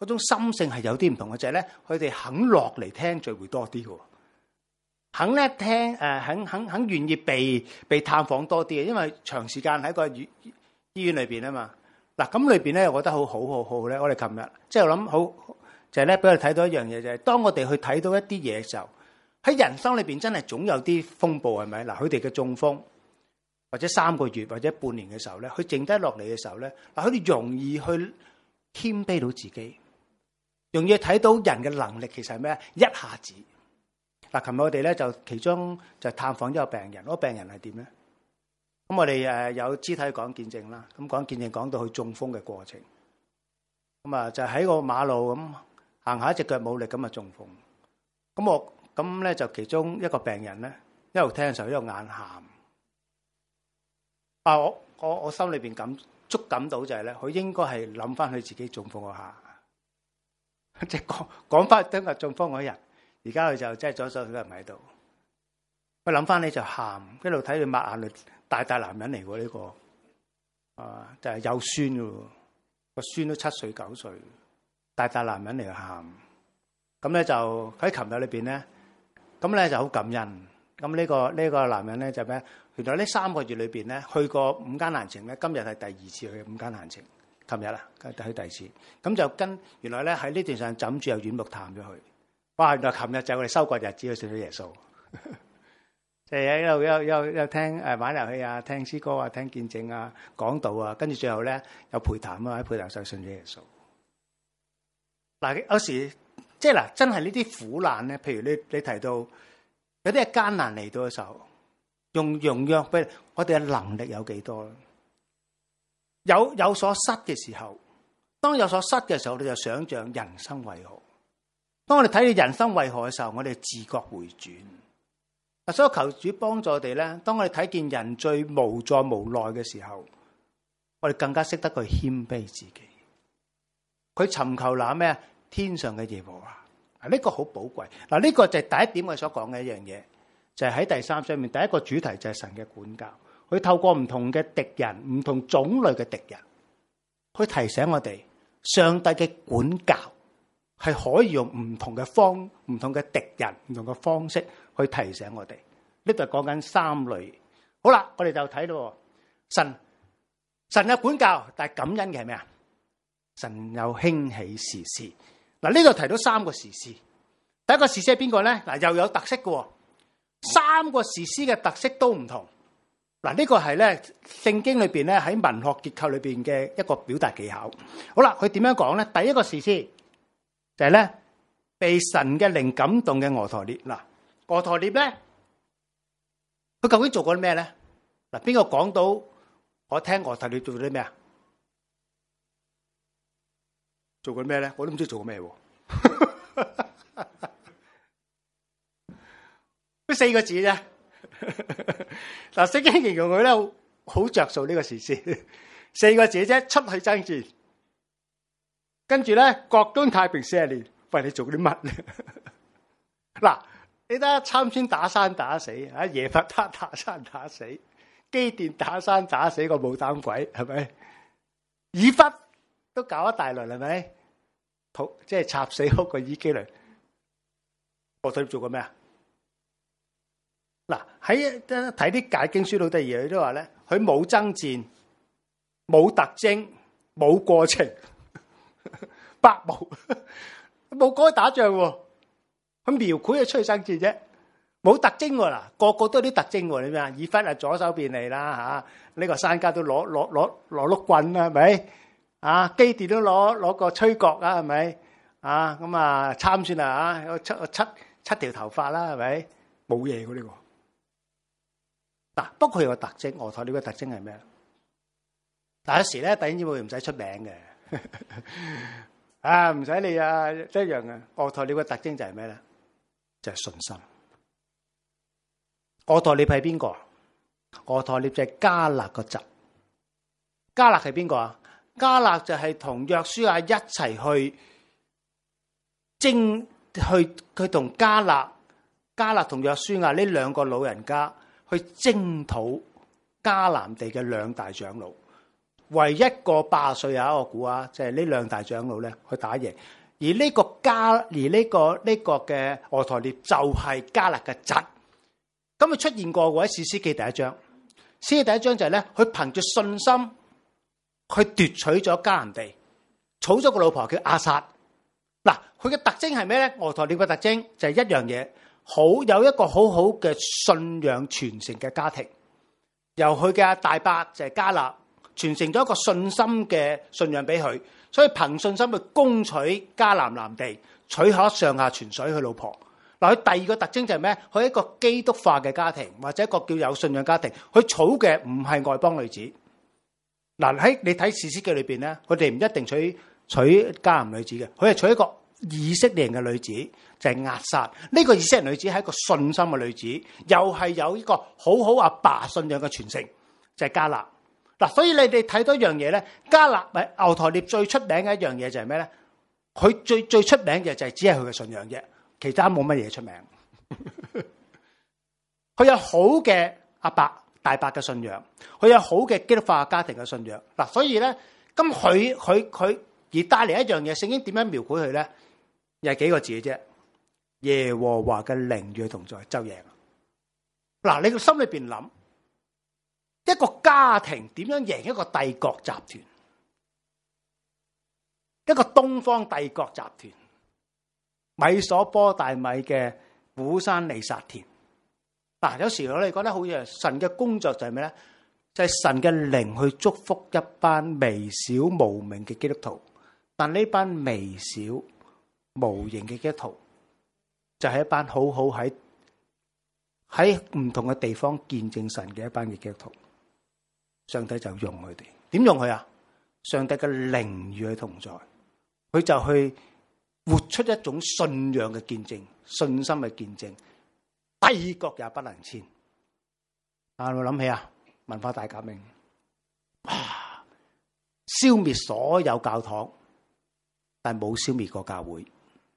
嗰種心性係有啲唔同嘅，就係咧，佢哋肯落嚟聽聚會多啲嘅，肯咧聽肯願意被探訪多啲嘅，因為長時間喺個醫院裏邊啊嘛。嗱，咁裏邊咧，我覺得好咧。我哋琴日即係我諗好就係咧，俾我哋睇到一樣嘢，就係當我哋去睇到一啲嘢嘅時候，喺人生裏邊真係總有啲風暴，係咪？嗱，佢哋嘅中風或者3個月或者半年嘅時候咧，佢剩低落嚟嘅時候咧，嗱，佢哋容易去謙卑到自己，容易睇到人嘅能力其實係咩？一下子嗱，琴日我哋咧就其中就探訪一個病人，嗰個病人係點咧？咁我哋有肢體講見證啦，咁講見證講到佢中風嘅過程，咁啊就喺個馬路咁行下，一隻腳冇力咁啊中風，咁咧就其中一個病人咧一路聽嘅時候一路眼喊，我心裏邊觸感到就係咧，佢應該係諗翻佢自己中風嗰下，即係講翻當日中風嗰日，而家佢就即係左手佢唔喺度，佢諗翻你就喊，一路睇佢抹眼淚。大男人嚟喎呢個，就係有孫嘅喎，個孫都7歲9歲，大男人嚟喊，咁咧就喺琴日裏邊咧，咁咧就好感恩。咁呢個男人咧就咩？原來呢3個月裏邊咧去過5間行程咧，今日係第2次去5間行程。琴日啦，去第2次，咁就跟原來咧喺呢段上枕住有院牧探咗佢。哇！原來琴日就係我哋收割日子去信咗耶穌。就係有聽玩遊戲啊，聽詩歌啊，聽見證啊，講道啊，跟住最後咧有陪談啊，喺陪談上信咗耶穌。嗱，有時即係嗱，真係呢啲苦難咧，譬如你提到有啲係艱難嚟到嘅時候，用容約俾我哋嘅能力有幾多咧？有所失嘅時候，當有所失嘅時候，你就想象人生為何？當我哋睇到人生為何嘅時候，我哋自覺回轉。所以求主幫助我哋咧，當我哋睇見人最無助無奈嘅時候，我哋更加識得去謙卑自己。佢尋求那咩天上嘅耶和華，呢個好寶貴。嗱，呢個就係第一點我所講嘅一樣嘢，就係喺第3章面第一個主題就係神嘅管教。佢透過唔同嘅敵人、唔同種類嘅敵人，去提醒我哋，上帝嘅管教係可以用唔同嘅唔同嘅敵人、唔同嘅方式去提醒我哋。呢度係講緊3類。好啦，我哋就睇到神嘅管教，但係感恩嘅係咩啊？神有興起時事。嗱，呢度提到3個時事。第一個時事係邊個咧？嗱，又有特色嘅，3個時事嘅特色都唔同。嗱，呢個係咧聖經裏邊咧喺文學結構裏邊嘅一個表達技巧。好啦，佢點樣講咧？第一個時事就係咧被神嘅靈感動嘅俄陀聶。嗱，俄陀聶咧，佢究竟做過啲咩咧？嗱，邊個講到我聽俄陀聶做咗啲咩啊？做過咩咧？我都唔知做過咩喎。呢4個字啫。嗱，聖經形容佢咧好着數呢個時事，4個字啫，出去爭戰，跟住咧國敦太平40年，喂，你做啲乜咧？嗱，你睇參孫打山打死，啊耶弗他打山打死，基甸打山打死個冇膽鬼，係咪？以弗都搞一大輪，係咪？即係插死嗰個以基倫，我睇做過咩啊？嗱，喺睇啲解經書都得意，佢都話咧，佢冇爭戰，冇特徵，冇過程，百無冇該打仗喎。佢描繪就出去爭戰啫，冇特徵喎。嗱，個個都有啲特徵喎。你咩啊？以弗係左手便利啦嚇，呢個山家都攞碌棍啦，係咪？啊，基甸都攞個吹角啦，係咪？啊，咁啊參孫啊嚇，有七條頭髮啦，係咪？冇嘢嘅呢個。嗱，不過佢有個特徵，俄陀聶嘅特徵係咩？但有時咧，弟兄姊妹唔使出名嘅，啊，唔使你啊一樣嘅。俄陀聶嘅特徵就係咩咧？就係信心。俄陀聶係邊個？俄陀聶就係迦勒個侄。迦勒係邊個啊？迦勒就係同約書亞一齊去佢同迦勒同約書亞呢2個老人家去征討迦南地嘅2大長老。 唯一個80歲有一個估啊，就係呢兩大長老咧去打贏。而呢個嘅俄台列就係迦勒嘅侄。咁佢出現過喺士師記第一章。士師記第一章就係咧，佢憑住信心去奪取咗迦南地，娶咗個老婆叫亞撒。嗱，佢嘅特徵係咩咧？俄台列嘅特徵就係一樣嘢，有一個好好嘅信仰傳承嘅家庭。由佢嘅大伯就係迦勒傳承咗一個信心嘅信仰俾佢，所以憑信心去攻取迦南地，娶咗上下全水佢老婆。嗱，佢第二個特徵就係咩？佢係一個基督化嘅家庭，或者一個叫有信仰家庭。佢娶嘅唔係外邦女子。嗱，喺你睇士師記裏邊咧，佢哋唔一定娶迦南女子嘅，佢係娶一個以色列人嘅女子，就係押撒。呢個以色列女子係一個信心嘅女子，又係有呢個好好阿爸信仰嘅傳承，就係迦勒。嗱，所以你哋睇到一樣嘢咧，迦勒俄台列最出名嘅一樣嘢就係咩咧？佢最出名嘅就係只係佢嘅信仰啫，其他冇乜嘢出名。佢有好嘅阿伯大伯嘅信仰，佢有好嘅基督化家庭嘅信仰。嗱，所以咧，咁佢而帶嚟一樣嘢，聖經點樣描繪佢咧？又係幾個字嘅啫，耶和華嘅靈與佢同在，就贏。嗱，你個心裏邊諗，一個家庭點樣贏一個帝國集團，一個東方帝國集團，米所波大米嘅古珊利薩田。嗱，有時我哋覺得好似神嘅工作就係咩咧？就係神嘅靈去祝福一班微小無名嘅基督徒，但呢班微小無形嘅基督徒，就係一班好好喺唔同嘅地方見證神嘅一班嘅基督徒。上帝就用佢哋，點用佢啊？上帝嘅靈與佢同在，佢就去活出一種信仰嘅見證，信心嘅見證，帝國也不能遷。啊，我諗起啊，文化大革命，哇，消滅所有教堂，但冇消滅過教會。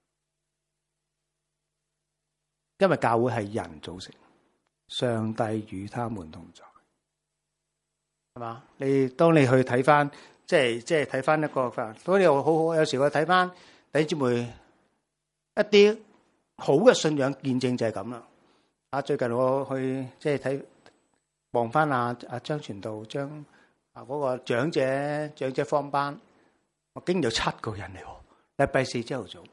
因為教會係人組成，上帝與他們同在，係嘛？當你去睇翻，即係睇翻一個，所以好好。有時我睇翻弟兄姊妹一啲好嘅信仰見證就係咁啦。啊，最近我去即係睇望翻阿張傳道將嗰個長者方班，我竟然有7個人嚟喎。禮拜4朝頭早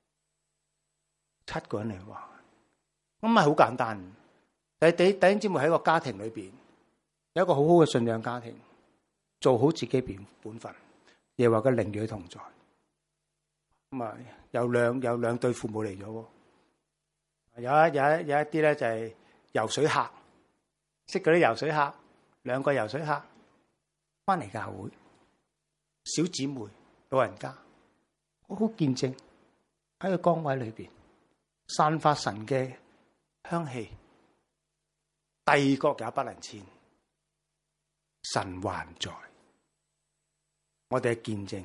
7個人嚟喎。咁咪好簡單，弟兄姊妹喺個家庭裏邊有一個好好嘅信仰家庭，做好自己本分，耶和華嘅靈與佢同在。咁啊，有兩對父母嚟咗喎，有一啲咧就係游水客，識嗰啲游水客，2個游水客翻嚟教會，小姊妹老人家，好好見證喺個崗位裏邊散發神嘅香氣，帝國也不能遷，神還在。我哋嘅見證，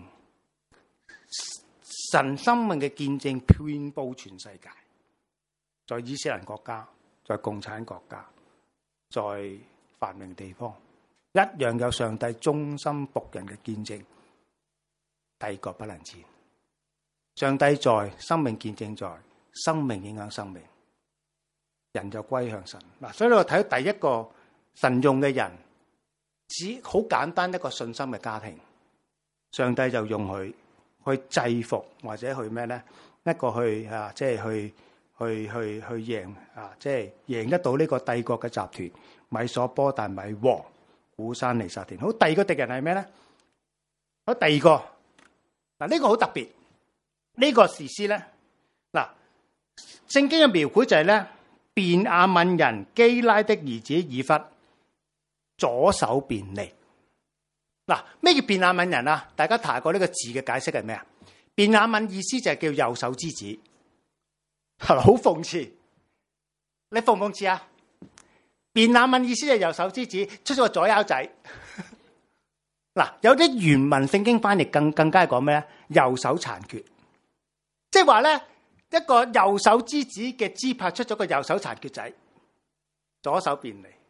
神生命嘅見證遍佈全世界，在伊斯蘭國家，在共產國家，在繁榮地方，一樣有上帝忠心僕人嘅見證，帝國不能遷。上帝在，生命見證在，生命影響生命，人就歸向神。嗱，所以我睇到第一個神用嘅人，只好簡單一個信心嘅家庭，上帝就用佢去制服或者去咩咧？一個去即係去贏即係贏得到呢個帝國嘅集團，米所波大米王古珊利薩田。好，第二個敵人係咩咧？好，第二個嗱，呢個好特別，呢個士師咧，嗱，聖經嘅描繪就係咧，便雅憫人基拉的兒子以弗左手便利。嗱，咩叫便雅憫人啊？大家查過呢個字嘅解釋係咩啊？便雅憫意思就係叫右手之子，係咪好諷刺？你諷唔諷刺啊？便雅憫意思就係右手之子，出咗個左右仔。嗱，有啲原文聖經翻譯更加係講咩咧？右手殘缺，即係話咧，一個右手之子嘅支派出咗個右手殘缺仔，左手便利。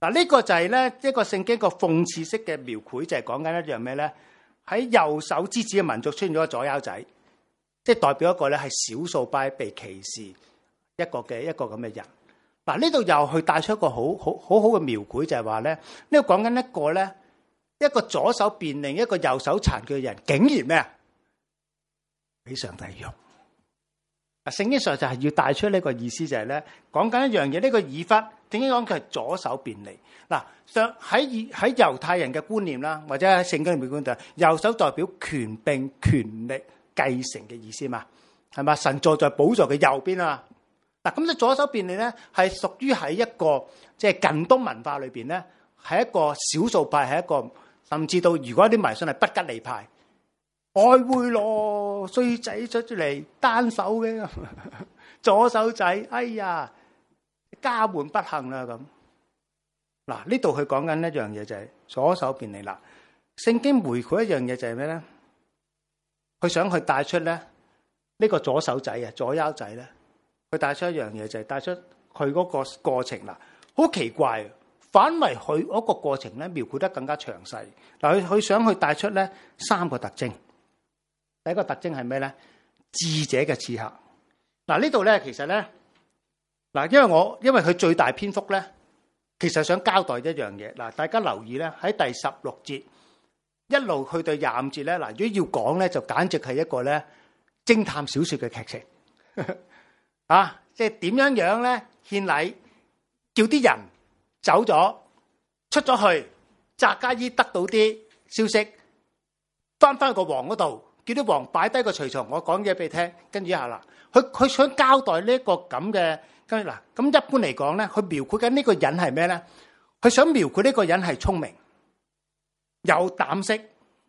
嗱，呢個就係咧一個聖經個諷刺式嘅描繪，就係講緊一樣咩咧？喺右手之子嘅民族出現咗個左腰仔，即係代表一個咧係少數派被歧視一個咁嘅人。嗱，呢度又去帶出一個好嘅描繪，就係話咧呢個講緊一個咧一個左手便利一個右手殘缺嘅人，竟然咩啊？俾上帝用。聖經上就係要帶出呢個意思，就係咧講緊一樣嘢。呢個以弗點解講佢係左手便利？嗱，喺猶太人嘅觀念啦，或者喺聖經裏面觀念，右手代表權柄、權力繼承嘅意思嘛，係嘛？神坐在寶座嘅右邊啊。嗱，咁即左手便利咧，係屬於喺一個即係近東文化裏邊咧，係一個少數派，係一個甚至到如果啲迷信係不吉利派。外匯咯，衰仔出嚟單手嘅左手仔，哎呀，家門不幸啦咁。嗱，呢度佢講緊一樣嘢就係左手便利啦。聖經回顧一樣嘢就係咩咧？佢想去帶出咧呢個左手仔啊，左腰仔咧，佢帶出一樣嘢就係帶出佢嗰個過程啦。好奇怪，反為佢嗰個過程咧描繪得更加詳細。嗱，佢想去帶出咧三個特徵。第一個特徵係咩咧？智者嘅刺客。嗱，呢度咧，其實咧，嗱，因為佢最大篇幅咧，其實想交代一樣嘢。嗱，大家留意咧，喺第16節一路去到25節咧，嗱，如果要講咧，就簡直係一個咧偵探小說嘅劇情啊！即係點樣樣咧？獻禮，叫啲人走咗，出咗去，匝加伊得到啲消息，翻個王嗰度。叫啲王擺低個隨從，我講嘢俾你聽，跟住一下啦。佢想交代呢一個咁嘅，跟住嗱，咁一般嚟講咧，佢描繪緊呢個人係咩咧？佢想描繪呢個人係聰明、有膽識、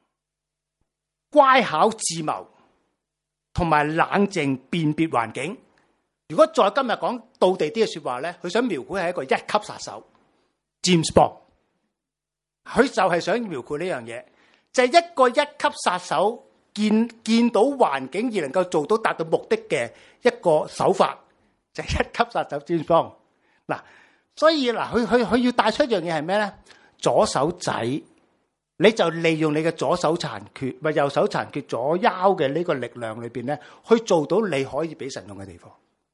乖巧智謀，同埋冷靜辨別環境。如果再今日講道地啲嘅說話咧，佢想描繪係一個一級殺手 James Bond。佢就係想描繪呢樣嘢，就係一個一級殺手。見到環境而能夠做到達到目的嘅一個手法，就係一級殺手專方。嗱，所以嗱，佢要帶出一樣嘢係咩咧？左手仔，你就利用你嘅左手殘缺或右手殘缺左腰嘅呢個力量裏邊咧，去做到你可以俾神用嘅地方。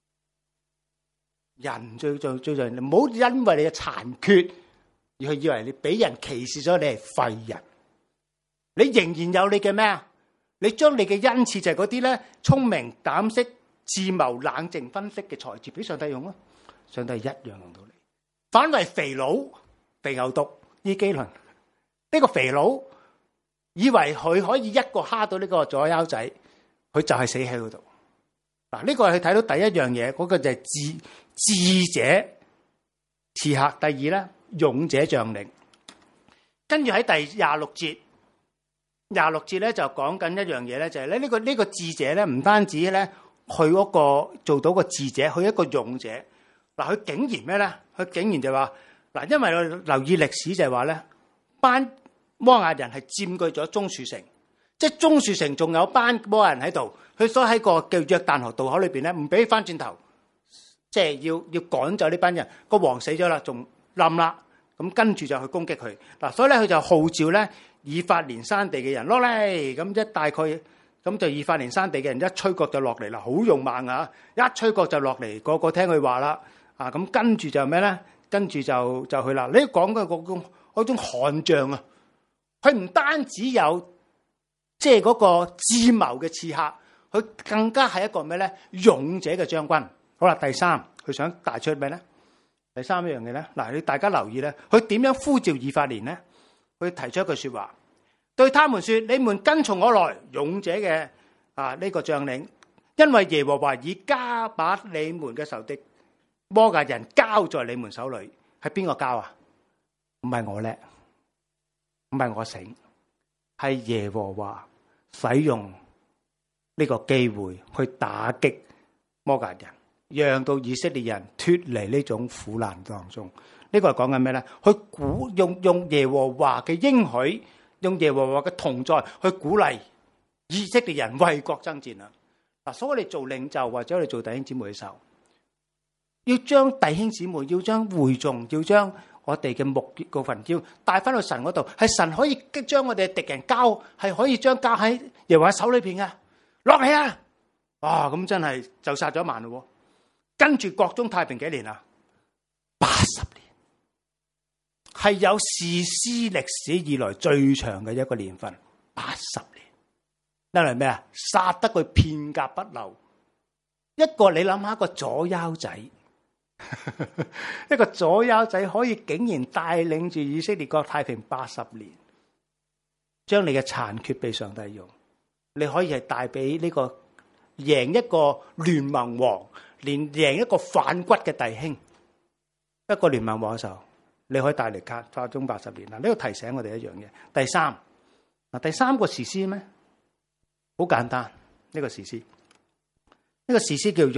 人最重要，唔好因為你嘅殘缺而去以為你俾人歧視咗你係廢人。你仍然有你嘅咩啊？你將你嘅恩賜就係嗰啲咧聰明、膽識、智謀、冷靜分析嘅才智俾上帝用咯，上帝一樣用到你。反為肥佬、肥牛犢伊基倫呢個肥佬，以為佢可以一個蝦到呢個左腰仔，佢就係死喺嗰度。嗱，呢個係睇到第一樣嘢，嗰個就係智者刺客。第二咧，勇者將領。跟住喺第26節。26節咧就講緊一樣嘢咧，就係咧呢個智者咧，唔單止咧佢嗰個做到個智者，佢一個勇者。嗱，佢竟然咩咧？佢竟然就話嗱，因為我留意歷史就係話咧，班摩亞人係佔據咗棕樹城，即係棕樹城仲有班摩亞人喺度，佢所以喺個叫約旦河渡口裏邊咧，唔俾翻轉頭，即係要趕走呢班人。個王死咗啦，仲冧啦，咁跟住就去攻擊佢。嗱，所以咧佢就號召咧。以法蓮山地嘅人落嚟，咁一大概咁就以法蓮山地嘅人一吹角就落嚟啦，好勇猛啊！一吹角就落嚟，個個聽佢話啦，啊咁跟住就咩咧？跟住就去啦。你講嘅嗰種悍將啊，佢唔單止有即係嗰個智謀嘅刺客，佢更加係一個咩咧？勇者嘅將軍。好啦，第三佢想帶出咩咧？第三樣嘢咧，嗱，你大家留意咧，佢點樣呼召以法蓮咧？佢提出一句說話，對他們說：你們跟從我來，勇者嘅呢個將領，因為耶和華已加把你們嘅仇敵摩押人交在你們手裏。係邊個交啊？唔係我叻，唔係我醒，係耶和華使用呢個機會去打擊摩押人，讓到以色列人脫離呢種苦難當中。呢個係講緊咩咧？去用耶和華嘅應許，用耶和華嘅同在去鼓勵以色列人為國爭戰啊！嗱，所以我哋做領袖或者我哋做弟兄姊妹嘅時候，要將弟兄姊妹，要將會眾，要將我哋嘅木嗰份要帶翻到神嗰度，係神可以將我哋嘅敵人交，係可以將交喺耶和華手裏邊嘅。落嚟啊！哇，咁真係就殺咗1萬咯。跟住國中太平幾年啊？80年，係有士師歷史以來最長嘅一個年份。80年，因為咩啊？殺得佢片甲不留。一個你諗下，一個左腰仔，一個左腰仔可以竟然帶領住以色列國太平80年，將你嘅殘缺俾上帝用，你可以係帶俾呢個贏一個聯盟王，連贏一個反骨嘅弟兄，一個聯盟王嘅時候，你可以帶嚟國中80年。嗱，呢個提醒我哋一樣嘢。第三個士師咩？好簡單，呢個士師。呢個士師叫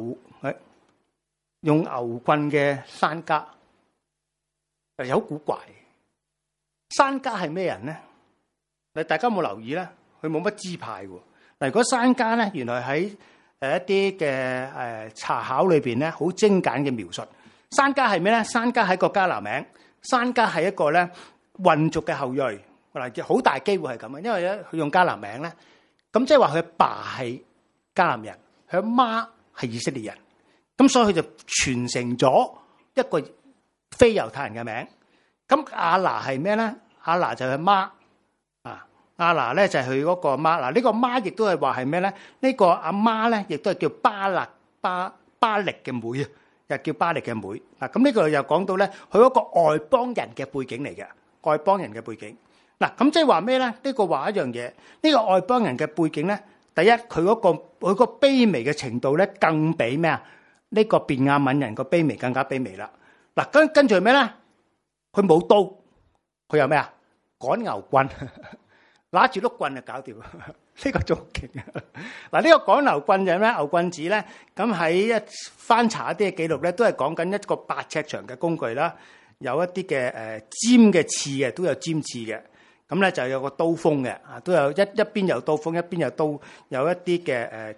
用牛棍嘅珊迦，有好古怪。珊迦係咩人咧？大家有冇留意咧？佢冇乜支派喎。嗱，如果珊迦咧，原來喺一啲嘅查考裏邊咧，好精簡嘅描述。珊迦係咩咧？珊迦係個迦南名，珊迦係一個咧混族嘅後裔。嗱，好大機會係咁啊，因為咧佢用迦南名咧，咁即係話佢爸係迦南人。佢阿媽係以色列人，咁所以佢就傳承咗一個非猶太人嘅名。咁亞拿係咩咧？亞拿就係媽啊，亞拿咧就係佢嗰個媽。嗱，呢個媽亦都係話係咩咧？呢個阿媽咧亦都係叫巴力嘅妹啊，又叫巴力嘅妹。嗱，咁呢個又講到咧，佢嗰個外邦人嘅背景嚟嘅，外邦人嘅背景。嗱，咁即係話咩咧？呢個話一樣嘢，呢個外邦人嘅背景咧。第一，佢個卑微嘅程度咧，更比咩啊？呢個便雅憫人個卑微更加卑微啦。嗱，跟住係咩咧？佢冇刀，佢有咩啊？趕牛棍，拿住碌棍就搞掂。呢個仲勁啊！嗱，呢個趕牛棍就係咩？牛棍子咧，咁喺一翻查一啲嘅記錄咧，都係講緊一個8尺長嘅工具啦，有一啲嘅尖嘅刺嘅，都有尖刺嘅。咁咧就有個刀鋒嘅，啊都有一邊有刀鋒，一邊有刀，有一啲嘅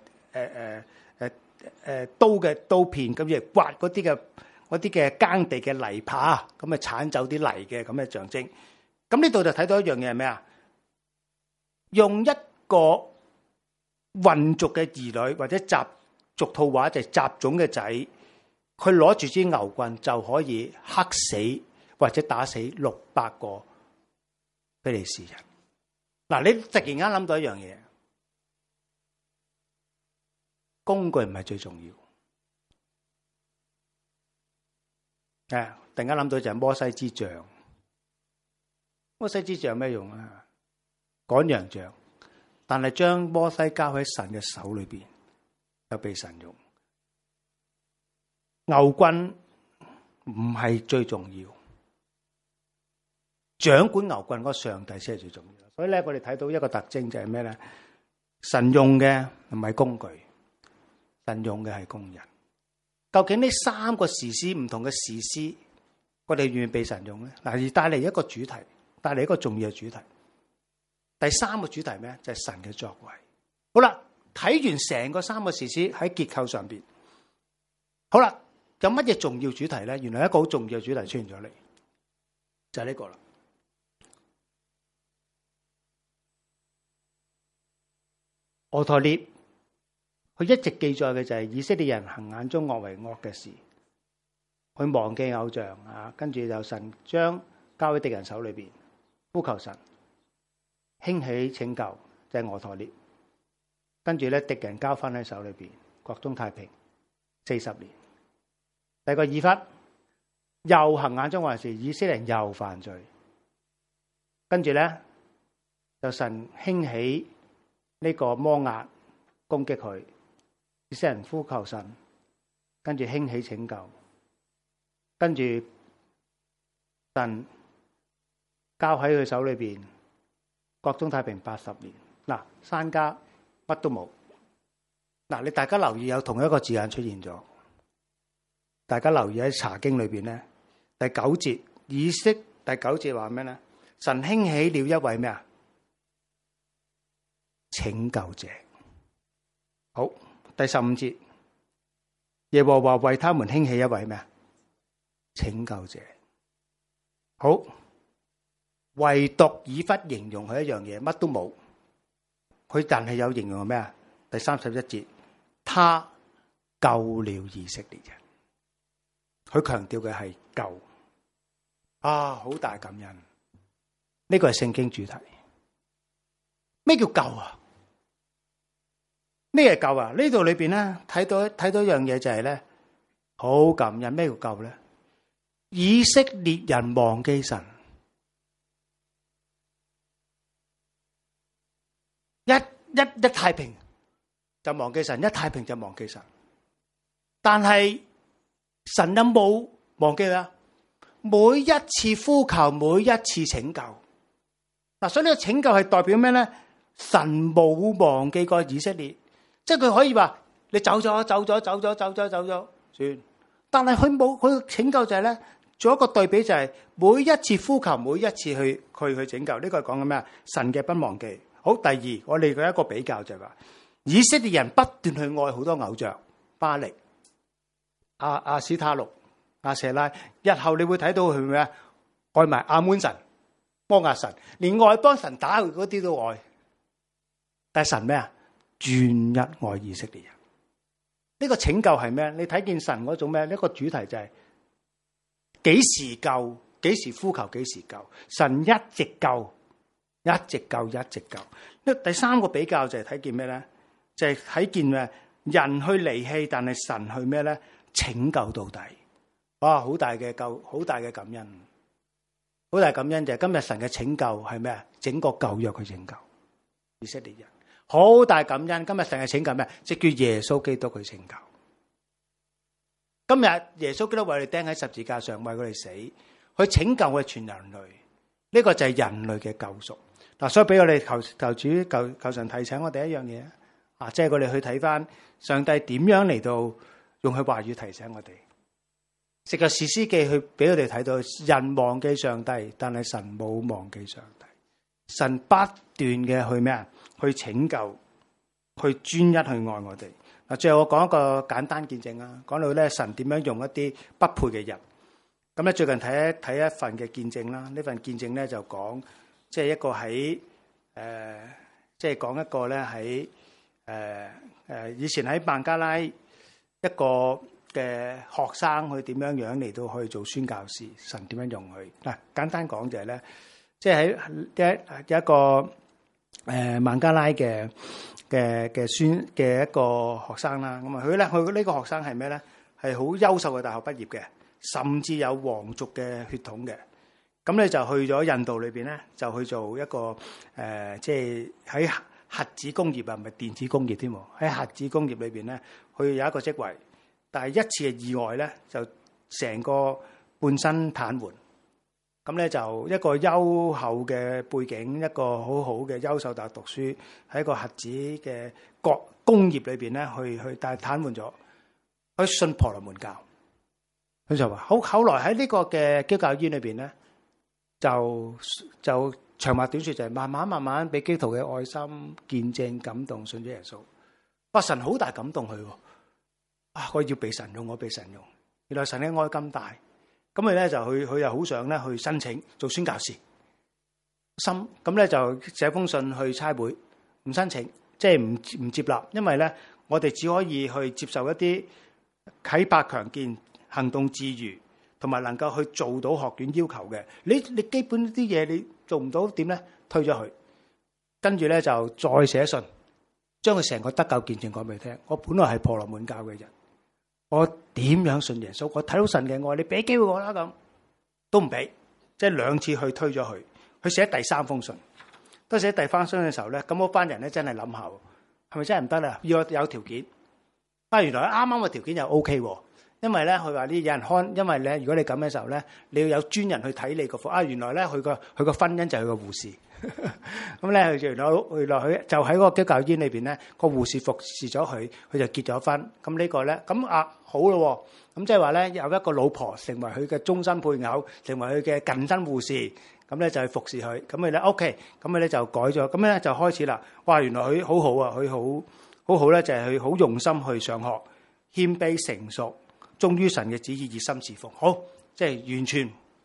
刀嘅刀片，咁嚟刮嗰啲嘅耕地嘅泥耙，咁啊剷走啲泥嘅咁嘅象徵。咁呢度就睇到一樣嘢係咩啊？用一個混族嘅兒女或者俗套話就係雜種嘅仔，佢攞住支牛棍就可以克死或者打死600個非利士人。嗱，你突然間諗到一樣嘢，工具唔係最重要。突然間諗到就係摩西之杖。摩西之杖有咩用啊？趕羊杖，但係將摩西交喺神嘅手裏邊，就被神用。牛棍唔係最重要。掌管牛棍嗰個上帝先係最重要，所以咧我哋睇到一個特徵就係咩咧？神用嘅唔係工具，神用嘅係工人。究竟呢3個士師唔同嘅士師，我哋願唔願意被神用咧？嗱，而帶嚟一個主題，帶嚟一個重要嘅主題。第3個主題咩？就係神嘅作為。好啦，睇完成個3個士師喺結構上邊，好啦，有乜嘢重要主題咧？原來一個好重要嘅主題出現咗嚟，就係呢個啦。俄陀聶，佢一直記載嘅就係以色列人行眼中惡為惡嘅事，佢忘記偶像啊，跟住就神將交喺敵人手裏邊，呼求神興起拯救，就係俄陀聶。跟住咧，敵人交翻喺手裏邊，國中太平40年。第二個以弗又行眼中惡事，以色列人又犯罪，跟住咧就神興起呢個摩押攻擊佢，以色列人呼求神，跟住興起拯救，跟住神交喺佢手裏邊，國中太平80年。嗱，珊迦乜都冇。嗱，你大家留意有同一個字眼出現咗，大家留意喺查經裏邊咧，第9節以色第9節話咩咧？神興起了一位咩啊？拯救者。好，第15節，耶和華為他們興起一位咩啊？拯救者。 好，唯獨以弗形容佢一樣嘢，乜都冇。佢但係有形容係咩啊？第31節，他救了以色列人。佢強調嘅係救啊，好大感恩。呢個係聖經主題。咩叫救啊？咩係救啊？呢度裏邊咧睇到一樣嘢就係咧，好感恩。咩叫救咧？以色列人忘記神，一太平就忘記神，一太平就忘記神。但係神有冇忘記啊？每一次呼求，每一次拯救。嗱，所以呢個拯救係代表咩咧？神冇忘記過以色列，即係佢可以話你走咗，算。但係佢冇，佢拯救就係咧，做一個對比就係每一次呼求，每一次去拯救。呢個係講緊咩啊？神嘅不忘記。好，第二我哋嘅一個比較就係話，以色列人不斷去愛好多偶像，巴力、阿斯他錄、亞舍拉。日後你會睇到佢咩啊？愛埋亞捫神、摩押神，連外邦神打佢嗰啲都愛。但係神咩啊？專一愛以色列人。呢個拯救係咩？你睇見神嗰種咩？呢個主題就係幾時救，幾時呼求，幾時救。神一直救，一直救，一直救。呢第三個比較就係睇見咩咧？就係睇見咩？人去離棄，但係神去咩咧？拯救到底。哇！好大嘅救，好大嘅感恩，好大感恩就係今日神嘅拯救係咩啊？整個舊約去拯救以色列人。好大感恩，今日神嘅拯救咩？即叫耶穌基督去拯救。今日耶穌基督為我哋釘喺十字架上，為我哋死，去拯救我哋全人類。呢個就係人類嘅救贖。嗱，所以俾我哋求神提醒我哋一樣嘢啊，即係我哋去睇翻上帝點樣嚟到用佢話語提醒我哋。藉着士師記去俾我哋睇到，人忘記上帝，但係神冇忘記上帝。神不斷嘅去咩啊？去拯救，去專一去愛我哋。嗱，最後我講一個簡單見證啊，講到咧神點樣用一啲不配嘅人。咁咧最近睇一份嘅見證啦，呢份見證咧就講，即係一個喺即係講一個咧喺以前喺孟加拉一個嘅學生，佢點樣樣嚟到去做宣教士，神點樣用佢。嗱，簡單講就係咧，即係喺一個孟加拉嘅宣嘅一個學生啦。咁啊，佢呢個學生係咩咧？係好優秀嘅大學畢業嘅，甚至有皇族嘅血統嘅。咁咧就去咗印度裏邊咧，就去做一個即係喺核子工業啊，唔係電子工業添喎。喺核子工業裏邊咧，佢有一個職位，但係一次嘅意外咧，就成個半身癱瘓。咁咧就一個優厚嘅背景，一個好好嘅優秀大學讀書，喺一個核子嘅工業裏邊咧，去但係癱瘓咗，去信婆羅門教。佢就話後來喺呢個嘅基督教醫院裏邊咧，就長話短說就係慢慢俾基督徒嘅愛心見證感動，信咗耶穌。哇！神好大感動佢喎，我要被神用，我被神用。原來神嘅愛咁大。咁佢咧就佢又好想咧去申請做宣教士，咁咧就寫封信去差會，唔申請，即係唔接納，因為咧我哋只可以去接受一啲啟發強健、行動自如，同埋能夠去做到學院要求嘅。你基本啲嘢你做唔到點咧？推咗佢，跟住咧就再寫信，將佢成個得救見證講俾你聽。我本來係婆羅門教嘅人。我點樣信耶穌？我睇到神嘅愛，你俾機會我啦，咁都唔俾，即係2次去推咗佢。佢寫第3封信，當寫第3封信嘅時候咧，咁嗰班人咧真係諗下，係咪真係唔得啦？要有條件。原來啱啱個條件又 OK 喎，因為咧佢話呢有人看，因為咧如果你咁嘅時候咧，你要有專人去睇你個婦。原來咧佢個婚姻就係佢個護士。咁咧，原來佢就喺嗰個基督教醫院裏邊咧，個護士服侍咗佢，佢就結咗婚。咁呢個咧，咁好咯。咁即係話咧，有一個老婆成為佢嘅終身配偶，成為佢嘅近身護士。咁咧就去服侍佢。咁佢咧 OK，咁佢咧就改咗。咁咧就開始啦。哇！原來佢好好啊，佢好好咧，就係佢好用心去上學，謙卑成熟，忠於神嘅旨意，熱心侍奉。好，即係完全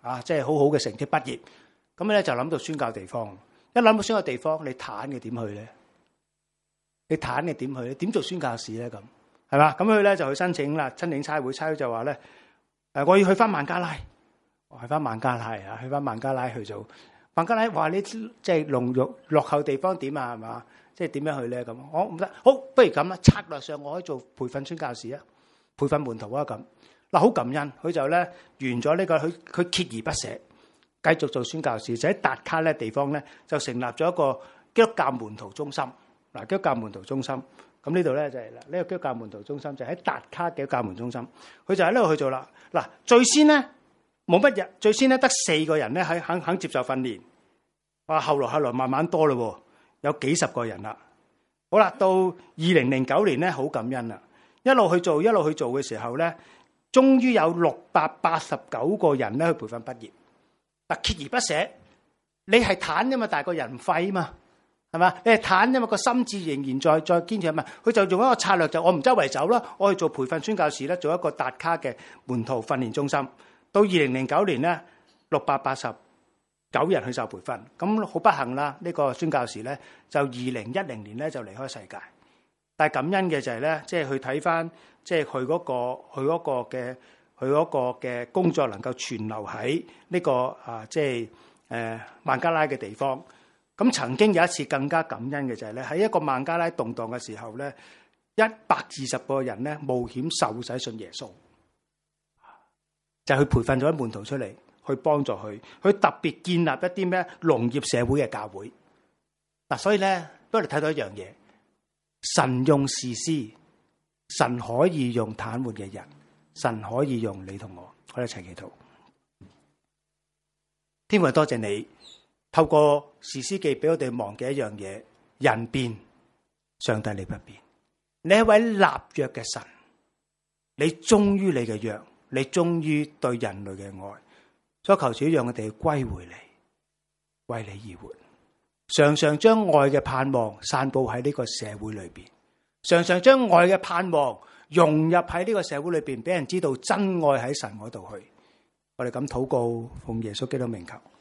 啊，即係好好嘅成績畢業。咁咧就諗到宣教地方。一諗到宣教地方，你攤嘅點去咧？你攤嘅點去咧？點做宣教士咧？咁係嘛？咁佢咧就去申請啦，申請差會，差會就話咧，我要去翻孟加拉，去翻孟加拉啊，去翻孟加拉去做。孟加拉話你即係落後地方點啊？係嘛？即係點樣去咧？咁我唔得，好，不如咁啦。策略上我可以做培訓宣教士啊，培訓門徒啊咁。嗱，好感恩，佢就咧完咗呢個，佢鍥而不捨。繼續做宣教士，就喺達卡呢地方咧，就成立咗一個基督教門徒中心。嗱，基督教門徒中心，咁呢度咧就係啦，呢個基督教門徒中心就喺達卡嘅基督教門中心。佢就喺呢度去做啦。嗱，最先咧冇乜人，最先咧得4個人咧肯接受訓練。哇，後來慢慢多咯，有幾十個人啦。好啦，到2009年咧，好感恩啦，一路去做嘅時候咧，終於有689個人咧去培訓畢業。嗱，鍥而不捨，你係癱啫嘛，但係個人廢嘛，係嘛？你係癱啫嘛，個心智仍然再堅持啊嘛。佢就用一個策略，就我唔周圍走啦，我去做培訓宣教士咧，做一個達卡嘅門徒訓練中心。到2009年咧，689人去受培訓，咁好不幸啦。呢個宣教士咧，就2010年咧就離開世界。但係感恩嘅就係咧，即係去睇翻，即係佢嗰個嘅工作能夠存留喺呢個孟加拉嘅地方。咁曾經有一次更加感恩嘅就係咧，喺一個孟加拉動盪嘅時候咧，120個人咧冒險受洗信耶穌，就去培訓咗啲門徒出嚟，去幫助佢，去特別建立一啲咩農業社會嘅教會。嗱，所以咧，不如睇到一樣嘢，神用士師，神可以用癱瘓嘅人。神可以用你同我哋一齊祈禱。天父，多謝你透過士師記俾我哋忘記一樣嘢：人變，上帝你不變。你係一位立約嘅神，你忠於你嘅約，你忠於對人類嘅愛。所以求主讓我哋歸回你，為你而活，常常將愛嘅盼望散布喺呢個社會裏邊，常常將愛嘅盼望融入喺呢個社會裏邊，俾人知道真愛喺神嗰度去。我哋咁禱告，奉耶穌基督名求。